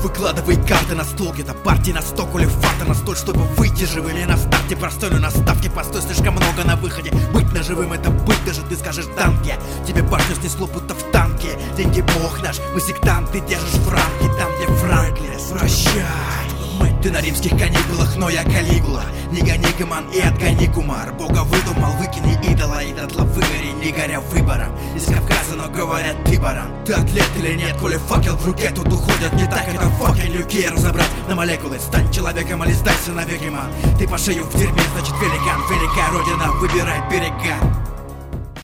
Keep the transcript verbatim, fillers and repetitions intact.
Выкладывай карты на стол, где-то партии на сто, коли фарта на столь, чтобы выйти живыми на старте. Простой, но на ставке постой, слишком много на выходе. Быть наживым — это быть, даже ты скажешь танки. Тебе башню снесло, будто в танке. Деньги бог наш, мы сектант, ты держишь в рамке. Там, где Франклис, прощай. Ты на римских каникулах, но я Калигула. Не гони гомон и отгони кумар. Бога выдумал, выкини идола, и дотла выгори, не горя выбором. Из Кавказа, но говорят, ты баран. Ты атлет или нет, коли факел в руке, тут уходят не так. Это факел люки разобрать на молекулы. Стань человеком или сдайся навеки, ман. Ты по шею в дерьме, значит великан. Великая родина, выбирай берега.